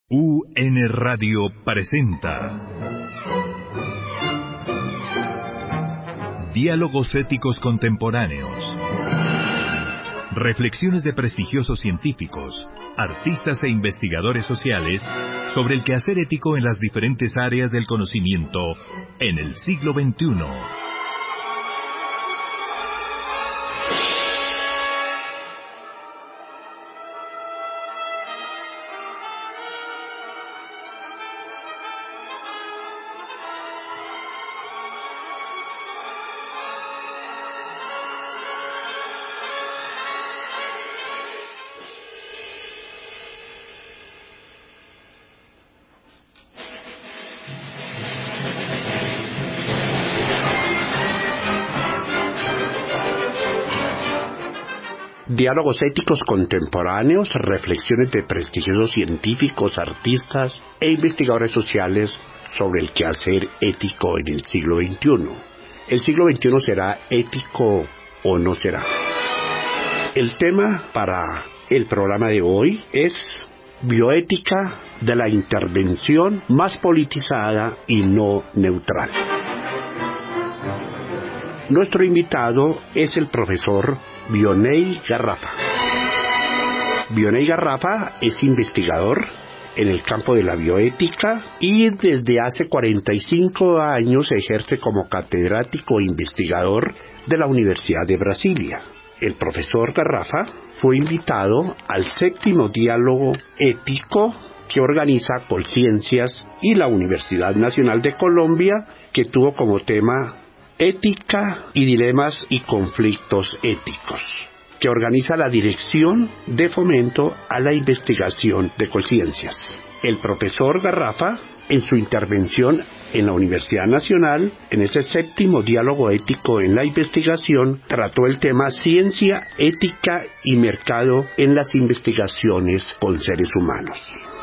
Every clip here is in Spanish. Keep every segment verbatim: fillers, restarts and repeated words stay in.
U N Radio presenta Diálogos éticos contemporáneos. Reflexiones de prestigiosos científicos, artistas e investigadores sociales sobre el quehacer ético en las diferentes áreas del conocimiento en el siglo veintiuno. Diálogos éticos contemporáneos, reflexiones de prestigiosos científicos, artistas e investigadores sociales sobre el quehacer ético en el siglo veintiuno. ¿El siglo veintiuno será ético o no será? El tema para el programa de hoy es bioética de la intervención más politizada y no neutral. Nuestro invitado es el profesor Vionney Garrafa. Vionney Garrafa es investigador en el campo de la bioética y desde hace cuarenta y cinco años ejerce como catedrático e investigador de la Universidad de Brasilia. El profesor Garrafa fue invitado al séptimo diálogo ético que organiza Colciencias y la Universidad Nacional de Colombia, que tuvo como tema Ética y dilemas y conflictos éticos, que organiza la Dirección de Fomento a la Investigación de Colciencias. El profesor Garrafa, en su intervención en la Universidad Nacional, en ese séptimo diálogo ético en la investigación, trató el tema ciencia, ética y mercado en las investigaciones con seres humanos.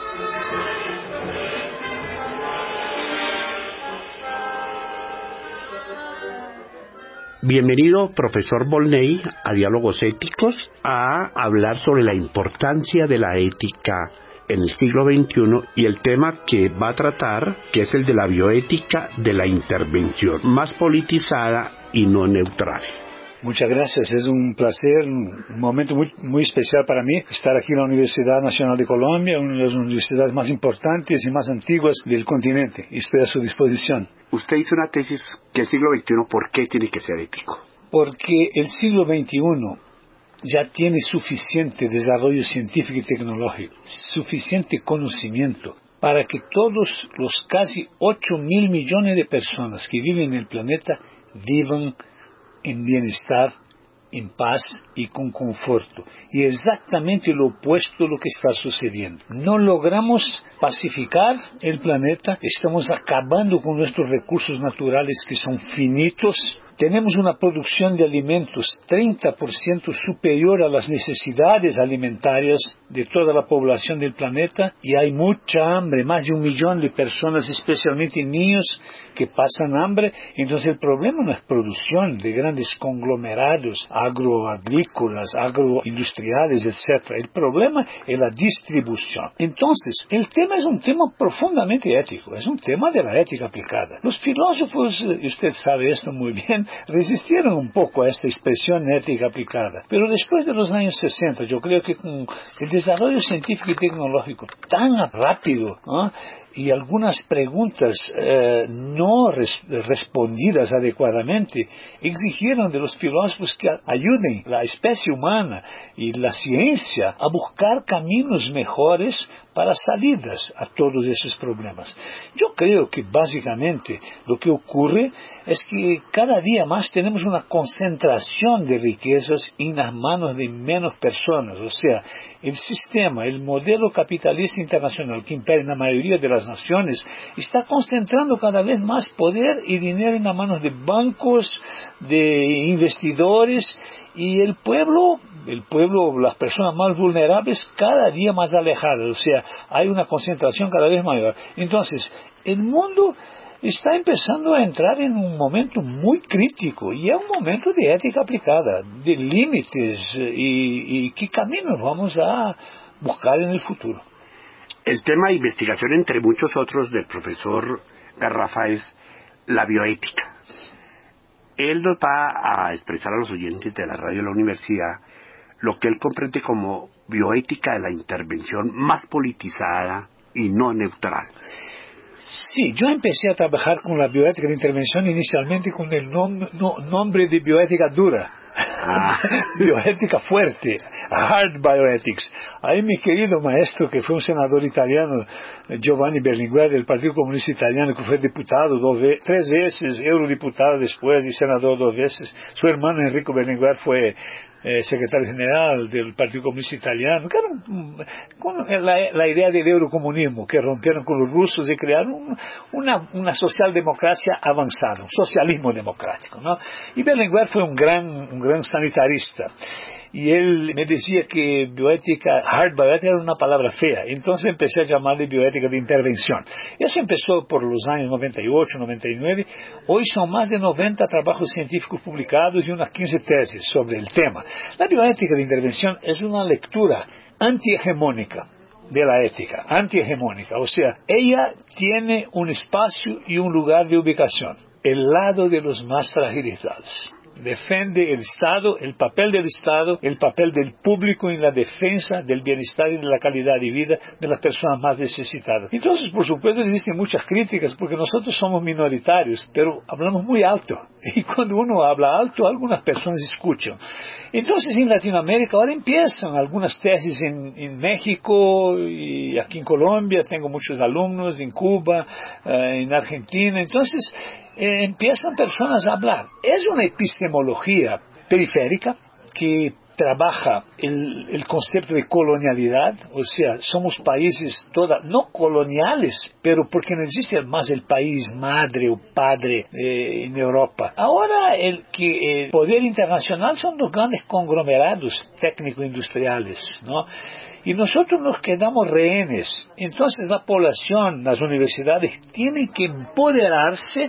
Bienvenido, profesor Vionney, a Diálogos Éticos, a hablar sobre la importancia de la ética en el siglo veintiuno y el tema que va a tratar, que es el de la bioética de la intervención, más politizada y no neutral. Muchas gracias, es un placer, un momento muy, muy especial para mí estar aquí en la Universidad Nacional de Colombia, una de las universidades más importantes y más antiguas del continente. Estoy a su disposición. Usted hizo una tesis que el siglo veintiuno, ¿por qué tiene que ser ético? Porque el siglo veintiuno ya tiene suficiente desarrollo científico y tecnológico, suficiente conocimiento para que todos los casi ocho mil millones de personas que viven en el planeta vivan en bienestar, en paz y con conforto. Y exactamente lo opuesto a lo que está sucediendo. No logramos pacificar el planeta, estamos acabando con nuestros recursos naturales que son finitos. Tenemos una producción de alimentos treinta por ciento superior a las necesidades alimentarias de toda la población del planeta y hay mucha hambre, más de un millón de personas, especialmente niños, que pasan hambre. Entonces el problema no es producción de grandes conglomerados agroagrícolas, agroindustriales, etcétera. El problema es la distribución. Entonces, el tema es un tema profundamente ético, es un tema de la ética aplicada. Los filósofos, y usted sabe esto muy bien, resistieron un poco a esta expresión ética aplicada. Pero después de los años sesenta, yo creo que con el desarrollo científico y tecnológico tan rápido, ¿no?, y algunas preguntas eh, no res, respondidas adecuadamente, exigieron de los filósofos que ayuden la especie humana y la ciencia a buscar caminos mejores para salidas a todos esos problemas. Yo creo que básicamente lo que ocurre es que cada día más tenemos una concentración de riquezas en las manos de menos personas. O sea, el sistema, el modelo capitalista internacional que impera en la mayoría de las naciones está concentrando cada vez más poder y dinero en las manos de bancos, de investidores, y el pueblo, el pueblo, las personas más vulnerables cada día más alejadas. O sea, hay una concentración cada vez mayor. Entonces, el mundo está empezando a entrar en un momento muy crítico y es un momento de ética aplicada, de límites y, y qué caminos vamos a buscar en el futuro. El tema de investigación, entre muchos otros, del profesor Garrafa es la bioética. Él nos va a expresar a los oyentes de la radio de la universidad lo que él comprende como bioética de la intervención más politizada y no neutral. Sí, yo empecé a trabajar con la bioética de intervención inicialmente con el nom- no, nombre de bioética dura. Ah. Bioética fuerte, hard bioethics. Ahí mi querido maestro, que fue un senador italiano, Giovanni Berlinguer, del Partido Comunista Italiano, que fue diputado dos ve- tres veces, eurodiputado después y senador dos veces. Su hermano Enrico Berlinguer fue eh, secretario general del Partido Comunista Italiano, que era un, con la, la idea del eurocomunismo, que rompieron con los rusos y crearon un, una, una socialdemocracia avanzada, un socialismo democrático, ¿no? Y Berlinguer fue un gran, un gran sanitarista. Y él me decía que bioética, hard bioética era una palabra fea. Entonces empecé a llamarle bioética de intervención. Eso empezó por los años noventa y ocho, noventa y nueve. Hoy son más de noventa trabajos científicos publicados y unas quince tesis sobre el tema. La bioética de intervención es una lectura antihegemónica de la ética, antihegemónica. O sea, ella tiene un espacio y un lugar de ubicación, el lado de los más fragilizados. Defiende el Estado, el papel del Estado, el papel del público en la defensa del bienestar y de la calidad de vida de las personas más necesitadas. Entonces, por supuesto, existen muchas críticas porque nosotros somos minoritarios, pero hablamos muy alto. Y cuando uno habla alto, algunas personas escuchan. Entonces, en Latinoamérica ahora empiezan algunas tesis en, en México y aquí en Colombia. Tengo muchos alumnos en Cuba, eh, en Argentina. Entonces, Eh, empiezan personas a hablar. Es una epistemología periférica que trabaja el, el concepto de colonialidad, o sea, somos países toda, no coloniales, pero porque no existe más el país madre o padre eh, en Europa. Ahora el que el poder internacional son los grandes conglomerados técnico-industriales, ¿no? Y nosotros nos quedamos rehenes. Entonces la población, las universidades tienen que empoderarse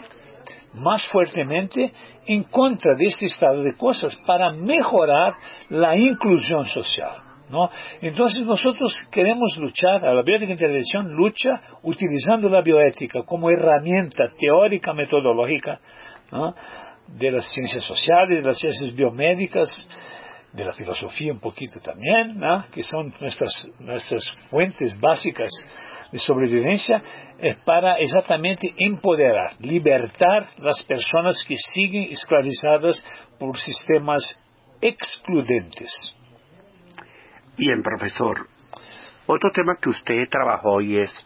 más fuertemente en contra de este estado de cosas para mejorar la inclusión social, ¿no? Entonces nosotros queremos luchar, a la bioética de intervención lucha utilizando la bioética como herramienta teórica metodológica, ¿no?, de las ciencias sociales, de las ciencias biomédicas, de la filosofía un poquito también, ¿no?, que son nuestras, nuestras fuentes básicas de sobrevivencia, eh, para exactamente empoderar, libertar las personas que siguen esclavizadas por sistemas excluyentes. Bien, profesor. Otro tema que usted trabajó hoy es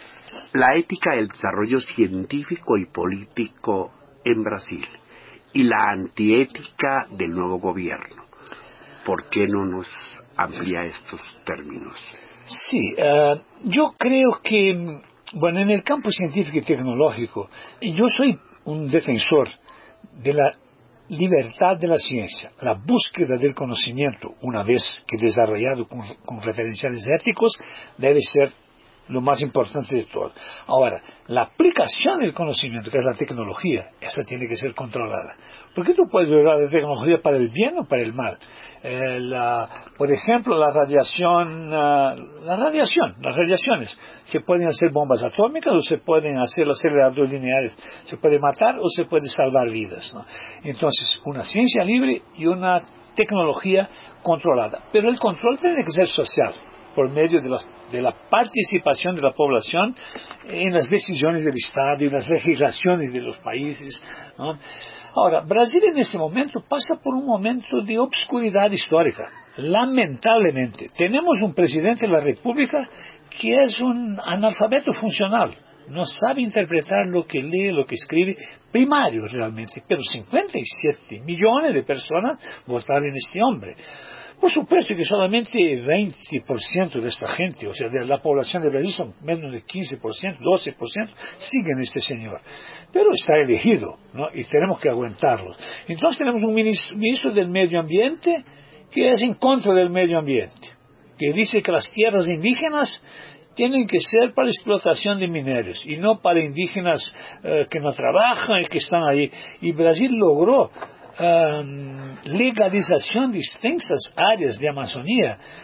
la ética del desarrollo científico y político en Brasil y la antiética del nuevo gobierno. ¿Por qué no nos amplía estos términos? Sí, uh, yo creo que, bueno, en el campo científico y tecnológico, yo soy un defensor de la libertad de la ciencia, la búsqueda del conocimiento, una vez que desarrollado con, con referenciales éticos, debe ser lo más importante de todo. Ahora, la aplicación del conocimiento, que es la tecnología, esa tiene que ser controlada. ¿Por qué tú puedes usar la tecnología para el bien o para el mal? Eh, la, por ejemplo, la radiación, uh, la radiación, las radiaciones. Se pueden hacer bombas atómicas o se pueden hacer aceleradores lineares. Se puede matar o se puede salvar vidas, ¿no? Entonces, una ciencia libre y una tecnología controlada. Pero el control tiene que ser social, por medio de la, de la participación de la población en las decisiones del Estado y las legislaciones de los países, ¿no? Ahora, Brasil en este momento pasa por un momento de obscuridad histórica. Lamentablemente, tenemos un presidente de la República que es un analfabeto funcional. No sabe interpretar lo que lee, lo que escribe, primario realmente. Pero cincuenta y siete millones de personas votaron en este hombre. Por supuesto que solamente veinte por ciento de esta gente, o sea, de la población de Brasil son menos de quince por ciento, doce por ciento, siguen a este señor. Pero está elegido, ¿no? Y tenemos que aguantarlo. Entonces tenemos un ministro, ministro del Medio Ambiente que es en contra del medio ambiente, que dice que las tierras indígenas tienen que ser para explotación de minerios y no para indígenas uh, que no trabajan y que están ahí. Y Brasil logró Um, legalización de extensas áreas de Amazonía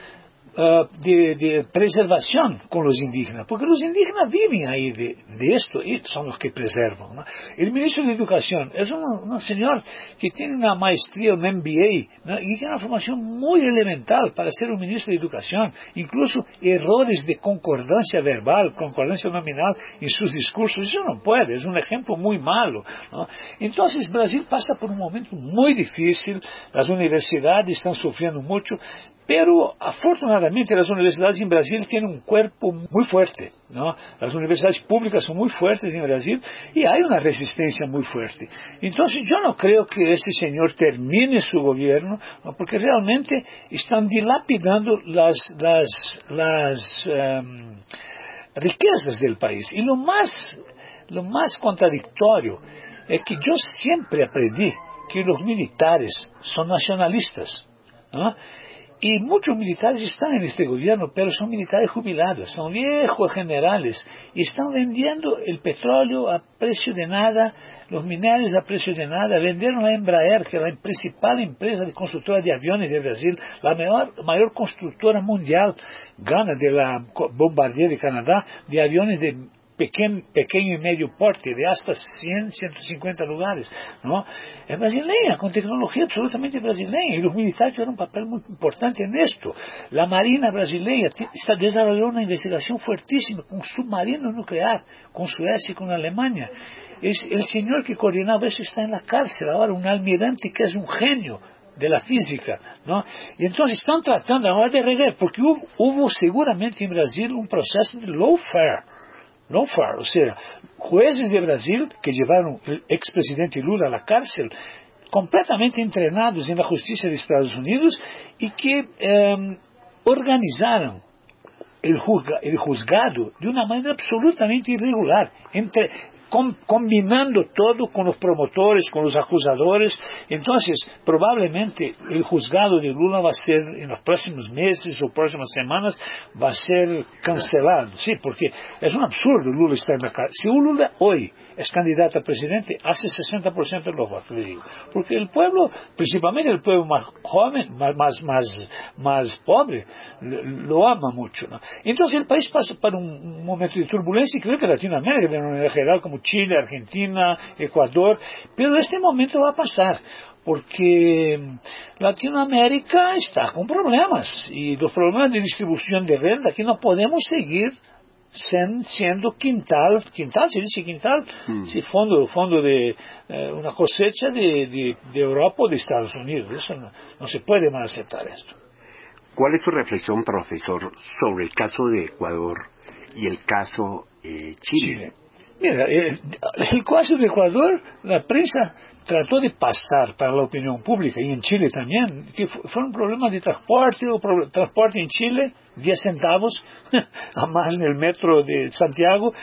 uh, de, de preservación con los indígenas, porque los indígenas viven ahí de, de esto y son los que preservan, ¿no? El ministro de Educación es un, un señor que tiene una maestría, un M B A, ¿no? Y tiene una formación muy elemental para ser un ministro de Educación, incluso errores de concordancia verbal, concordancia nominal en sus discursos, eso no puede, es un ejemplo muy malo, ¿no? Entonces Brasil pasa por un momento muy difícil, las universidades están sufriendo mucho, pero afortunadamente las universidades en Brasil tienen un cuerpo muy fuerte, ¿no? Las universidades públicas son muy fuertes en Brasil y hay una resistencia muy fuerte. Entonces yo no creo que este señor termine su gobierno, ¿no? Porque realmente están dilapidando las, las, las um, riquezas del país. Y lo más, lo más contradictorio es que yo siempre aprendí que los militares son nacionalistas, ¿no? Y muchos militares están en este gobierno, pero son militares jubilados, son viejos generales, y están vendiendo el petróleo a precio de nada, los minerales a precio de nada. Vendieron a Embraer, que es la principal empresa de constructora de aviones de Brasil, la mayor, mayor constructora mundial, gana de la Bombardier de Canadá, de aviones de Pequeño, pequeño y medio porte, de hasta cien, ciento cincuenta lugares, ¿no? Es brasileña, con tecnología absolutamente brasileña, y los militares tuvieron un papel muy importante en esto. La Marina brasileña está desarrollando una investigación fuertísima con submarino nuclear, con Suecia y con Alemania. Es, el señor que coordinaba eso está en la cárcel ahora, un almirante que es un genio de la física, ¿no? Y entonces están tratando ahora de rever, porque hubo, hubo seguramente en Brasil un proceso de lawfare, lawfare, o sea, jueces de Brasil que llevaron el expresidente Lula a la cárcel, completamente entrenados en la justicia de Estados Unidos y que eh, organizaron el, juzga, el juzgado de una manera absolutamente irregular, entre, com, combinando todo con los promotores, con los acusadores. Entonces, probablemente el juzgado de Lula va a ser, en los próximos meses o próximas semanas, va a ser cancelado. Sí, porque es un absurdo Lula estar en la cárcel. Si Lula hoy es candidato a presidente, hace sesenta por ciento de los votos, le digo. Porque el pueblo, principalmente el pueblo más joven, más, más, más, más pobre, lo ama mucho, ¿no? Entonces el país pasa por un momento de turbulencia, y creo que Latinoamérica, de manera general, como Chile, Argentina, Ecuador, pero este momento va a pasar, porque Latinoamérica está con problemas, y los problemas de distribución de renta, aquí no podemos seguir siendo quintal, quintal, se dice quintal, mm. sí, fondo, fondo de eh, una cosecha de, de, de Europa o de Estados Unidos. Eso no, no se puede más aceptar esto. ¿Cuál es su reflexión, profesor, sobre el caso de Ecuador y el caso eh, Chile? Chile. Mira, el, el caso de Ecuador, la prensa trató de pasar para la opinión pública, y en Chile también, que fueron problemas de transporte, o pro, transporte en Chile, diez centavos a más en el metro de Santiago,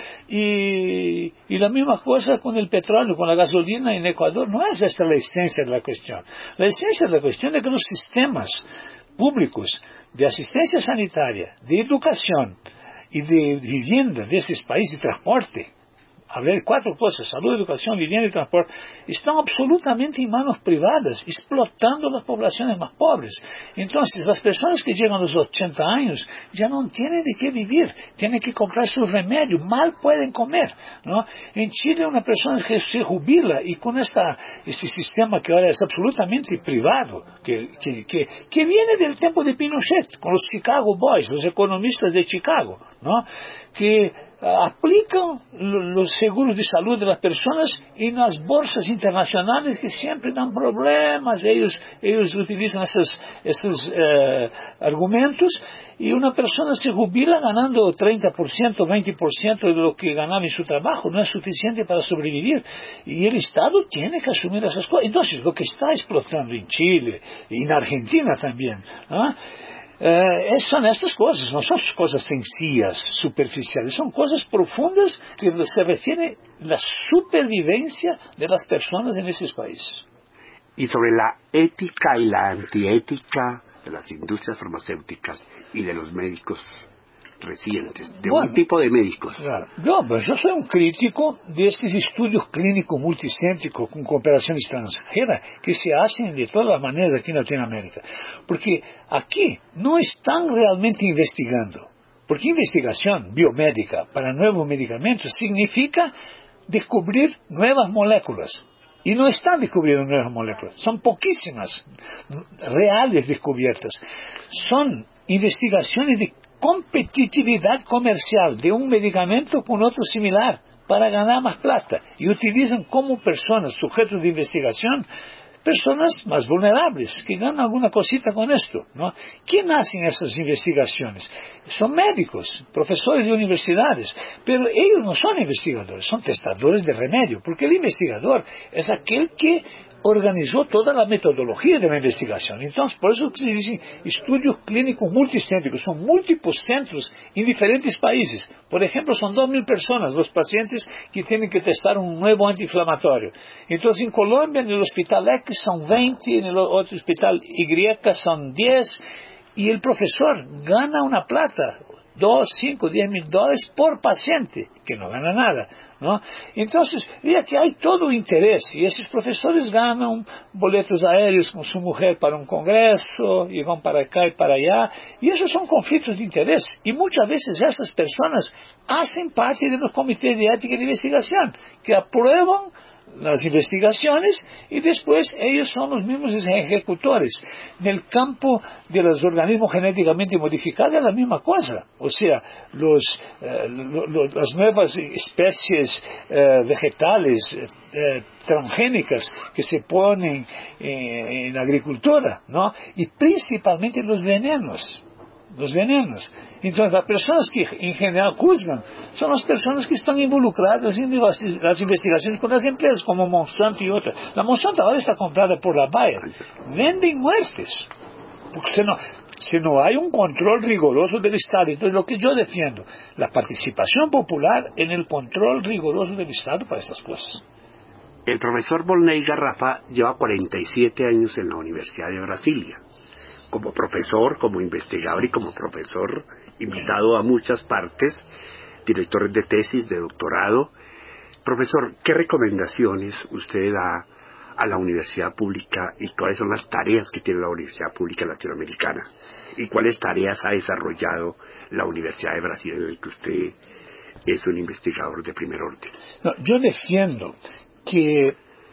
y, y la misma cosa con el petróleo, con la gasolina en Ecuador. No es esta la esencia de la cuestión. La esencia de la cuestión es que los sistemas públicos de asistencia sanitaria, de educación y de vivienda de esos países, de transporte, hablé de cuatro cosas: salud, educación, vivienda y transporte, están absolutamente en manos privadas, explotando las poblaciones más pobres. Entonces, las personas que llegan a los ochenta años ya no tienen de qué vivir, tienen que comprar sus remedios, mal pueden comer, ¿no? En Chile, una persona que se jubila, y con esta, este sistema que ahora es absolutamente privado, que, que, que, que viene del tiempo de Pinochet, con los Chicago Boys, los economistas de Chicago, ¿no? Que aplican los seguros de salud de las personas en las bolsas internacionales, que siempre dan problemas. Ellos, ellos utilizan esos, esos eh, argumentos, y una persona se jubila ganando treinta por ciento, veinte por ciento de lo que ganaba en su trabajo. No es suficiente para sobrevivir, y el Estado tiene que asumir esas cosas. Entonces, lo que está explotando en Chile y en Argentina también, ¿no? Eh, son estas cosas, no son cosas sencillas, superficiales, son cosas profundas que se refieren a la supervivencia de las personas en esos países. Y sobre la ética y la antiética de las industrias farmacéuticas y de los médicos, recientes, de bueno, un tipo de médicos. Claro. No, pero yo soy un crítico de estos estudios clínicos multicéntricos con cooperación extranjera que se hacen de todas las maneras aquí en Latinoamérica. Porque aquí no están realmente investigando. Porque investigación biomédica para nuevos medicamentos significa descubrir nuevas moléculas. Y no están descubriendo nuevas moléculas. Son poquísimas reales descubiertas. Son investigaciones de competitividad comercial de un medicamento con otro similar para ganar más plata. Y utilizan como personas, sujetos de investigación, personas más vulnerables, que ganan alguna cosita con esto, ¿no? ¿Quién hacen esas investigaciones? Son médicos, profesores de universidades, pero ellos no son investigadores, son testadores de remedio, porque el investigador es aquel que organizó toda la metodología de la investigación. Entonces, por eso se dicen estudios clínicos multicéntricos, son múltiples centros en diferentes países. Por ejemplo, son dos mil personas los pacientes que tienen que testar un nuevo antiinflamatorio. Entonces, en Colombia, en el hospital X son veinte, en el otro hospital Y son diez, y el profesor gana una plata, dos, cinco, diez mil dólares por paciente, que no gana nada, ¿no? Entonces, vea que hay todo interés, y esos profesores ganan boletos aéreos con su mujer para un congreso, y van para acá y para allá, y esos son conflictos de interés, y muchas veces esas personas hacen parte de los comités de ética y de investigación, que aprueban las investigaciones y después ellos son los mismos ejecutores. En el campo de los organismos genéticamente modificados es la misma cosa. O sea, los, eh, lo, lo, las nuevas especies eh, vegetales eh, transgénicas que se ponen eh, en agricultura, ¿no? Y principalmente los venenos. Los venenos. Entonces, las personas que en general juzgan son las personas que están involucradas en las, las investigaciones con las empresas como Monsanto y otras. La Monsanto ahora está comprada por la Bayer. Venden muertes. Porque si no, si no hay un control riguroso del Estado. Entonces, lo que yo defiendo, la participación popular en el control riguroso del Estado para estas cosas. El profesor Volney Garrafa lleva cuarenta y siete años en la Universidad de Brasilia. Como profesor, como investigador y como profesor invitado a muchas partes, directores de tesis, de doctorado. Profesor, ¿qué recomendaciones usted da a la universidad pública y cuáles son las tareas que tiene la Universidad Pública Latinoamericana? ¿Y cuáles tareas ha desarrollado la Universidad de Brasil en la que usted es un investigador de primer orden? No, yo defiendo que,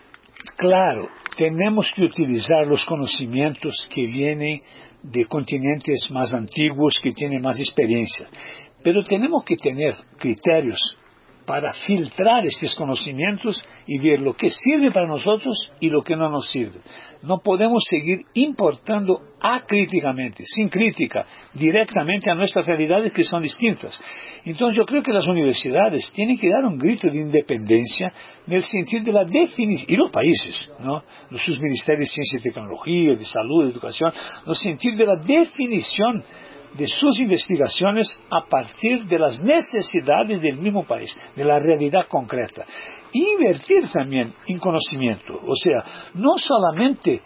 claro, tenemos que utilizar los conocimientos que vienen de continentes más antiguos, que tienen más experiencia. Pero tenemos que tener criterios para filtrar estos conocimientos y ver lo que sirve para nosotros y lo que no nos sirve. No podemos seguir importando acríticamente, sin crítica, directamente a nuestras realidades que son distintas. Entonces yo creo que las universidades tienen que dar un grito de independencia en el sentido de la definición, y los países, ¿no? Sus ministerios de ciencia y tecnología, de salud, de educación, en el sentido de la definición de sus investigaciones a partir de las necesidades del mismo país, de la realidad concreta. Invertir también en conocimiento, o sea, no solamente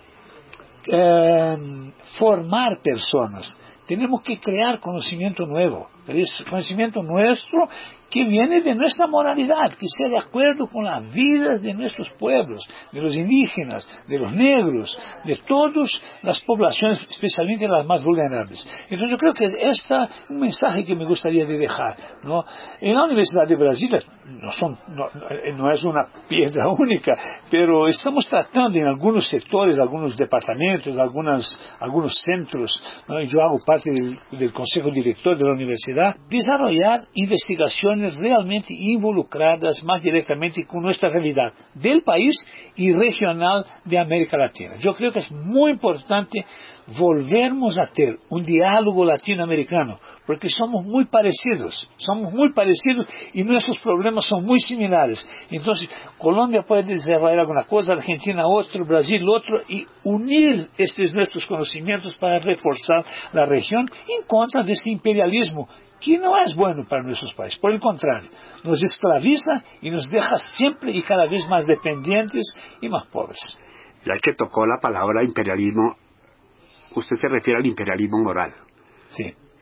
eh, formar personas, tenemos que crear conocimiento nuevo, es conocimiento nuestro que viene de nuestra moralidad, que sea de acuerdo con las vidas de nuestros pueblos, de los indígenas, de los negros, de todas las poblaciones, especialmente las más vulnerables. Entonces yo creo que este es un mensaje que me gustaría de dejar, ¿no? En la Universidad de Brasilia no, son, no, no es una piedra única, pero estamos tratando en algunos sectores, algunos departamentos, algunas, algunos centros, ¿no? Yo hago parte del, del consejo director de la universidad, desarrollar investigaciones realmente involucradas más directamente con nuestra realidad del país y regional de América Latina. Yo creo que es muy importante volvermos a tener un diálogo latinoamericano, porque somos muy parecidos, somos muy parecidos y nuestros problemas son muy similares. Entonces, Colombia puede desarrollar alguna cosa, Argentina otro, Brasil otro, y unir estos nuestros conocimientos para reforzar la región en contra de este imperialismo, que no es bueno para nuestros países. Por el contrario, nos esclaviza y nos deja siempre y cada vez más dependientes y más pobres. Ya que tocó la palabra imperialismo, usted se refiere al imperialismo moral. Sí.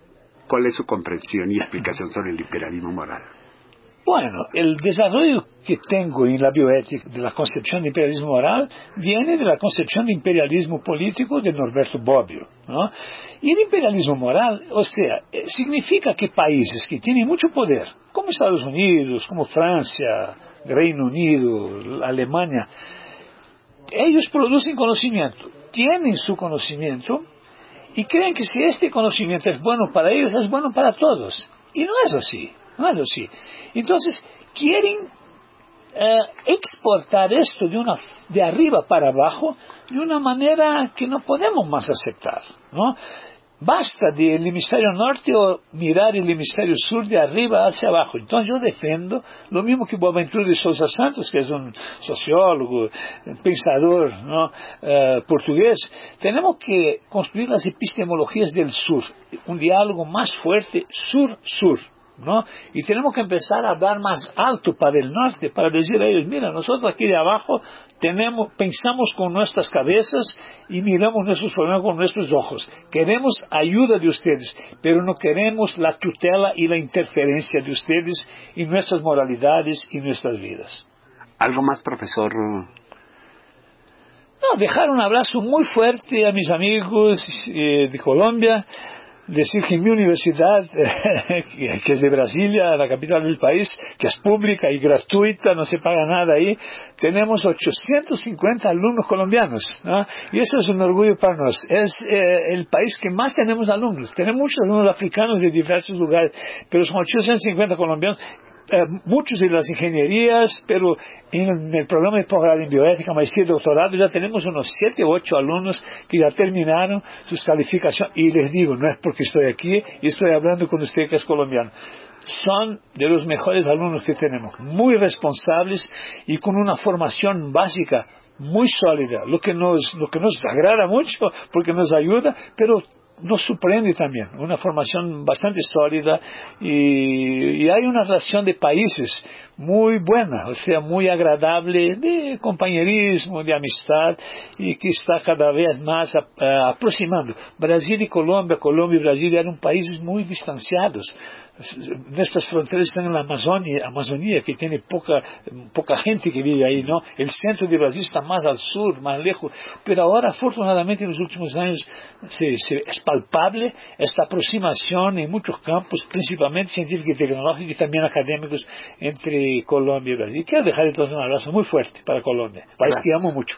¿Cuál es su comprensión y explicación sobre el imperialismo moral? Bueno, el desarrollo que tengo en la bioética de la concepción de imperialismo moral viene de la concepción de imperialismo político de Norberto Bobbio, ¿no? Y el imperialismo moral, o sea, significa que países que tienen mucho poder, como Estados Unidos, como Francia, Reino Unido, Alemania, ellos producen conocimiento, tienen su conocimiento y creen que si este conocimiento es bueno para ellos, es bueno para todos. Y no es así. No es así. Entonces, quieren eh, exportar esto de, una, de arriba para abajo de una manera que no podemos más aceptar, ¿no? Basta del hemisferio norte o mirar el hemisferio sur de arriba hacia abajo. Entonces yo defiendo lo mismo que Boaventura de Sousa Santos, que es un sociólogo, un pensador, ¿no? uh, portugués. Tenemos que construir las epistemologías del sur, un diálogo más fuerte sur-sur, ¿no? Y tenemos que empezar a hablar más alto para el norte, para decir a ellos, mira, nosotros aquí de abajo tenemos, pensamos con nuestras cabezas y miramos nuestros problemas con nuestros ojos. Queremos ayuda de ustedes, pero no queremos la tutela y la interferencia de ustedes en nuestras moralidades y nuestras vidas. ¿Algo más, profesor? No, dejar un abrazo muy fuerte a mis amigos eh, de Colombia. Decir que mi universidad, que es de Brasilia, la capital del país, que es pública y gratuita, no se paga nada ahí, tenemos ochocientos cincuenta alumnos colombianos, ¿no? Y eso es un orgullo para nosotros. Es eh, el país que más tenemos alumnos. Tenemos muchos alumnos africanos de diversos lugares, pero son ochocientos cincuenta colombianos. Eh, muchos de las ingenierías, pero en el programa de posgrado en bioética, maestría y doctorado, ya tenemos unos siete u ocho alumnos que ya terminaron sus calificaciones. Y les digo, no es porque estoy aquí y estoy hablando con usted que es colombiano. Son de los mejores alumnos que tenemos, muy responsables y con una formación básica muy sólida, lo que nos, lo que nos agrada mucho porque nos ayuda, pero nos sorprende también, una formación bastante sólida y, y hay una relación de países muy buena, o sea, muy agradable, de compañerismo, de amistad y que está cada vez más a, a, aproximando. Brasil y Colombia, Colombia y Brasil eran países muy distanciados. Nuestras fronteras están en la Amazonia, Amazonía, que tiene poca, poca gente que vive ahí, ¿no? El centro de Brasil está más al sur, más lejos, pero ahora, afortunadamente, en los últimos años se, se, es palpable esta aproximación en muchos campos, principalmente científicos y tecnológicos y también académicos entre Colombia y Brasil. Quiero dejar entonces un abrazo muy fuerte para Colombia, país que amo mucho.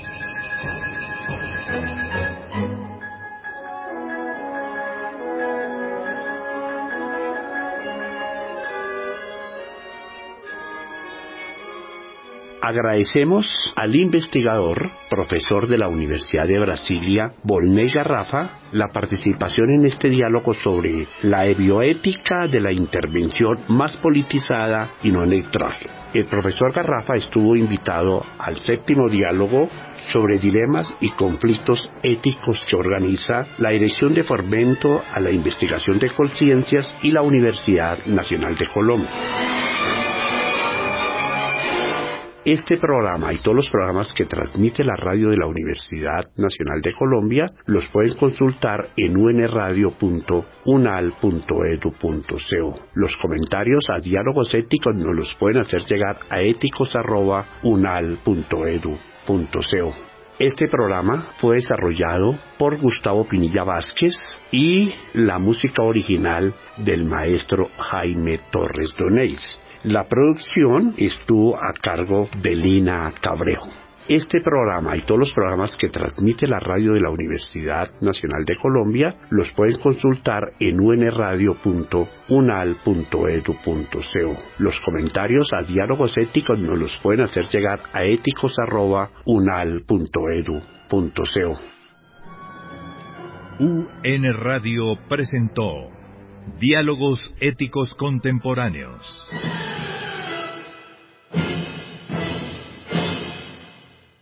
Agradecemos al investigador, profesor de la Universidad de Brasilia, Volney Garrafa, la participación en este diálogo sobre la bioética de la intervención más politizada y no neutral. El profesor Garrafa estuvo invitado al séptimo diálogo sobre dilemas y conflictos éticos que organiza la Dirección de Fomento a la Investigación de Conciencias y la Universidad Nacional de Colombia. Este programa y todos los programas que transmite la radio de la Universidad Nacional de Colombia los pueden consultar en u n radio punto unal punto e d u punto co. Los comentarios a diálogos éticos nos los pueden hacer llegar a éticos arroba unal punto e d u punto co. Este programa fue desarrollado por Gustavo Pinilla Vázquez y la música original del maestro Jaime Torres Donés. La producción estuvo a cargo de Lina Cabrejo. Este programa y todos los programas que transmite la radio de la Universidad Nacional de Colombia los pueden consultar en u n radio punto unal punto e d u punto co. Los comentarios a diálogos éticos nos los pueden hacer llegar a éticos arroba unal punto e d u punto co. U N Radio presentó Diálogos Éticos Contemporáneos.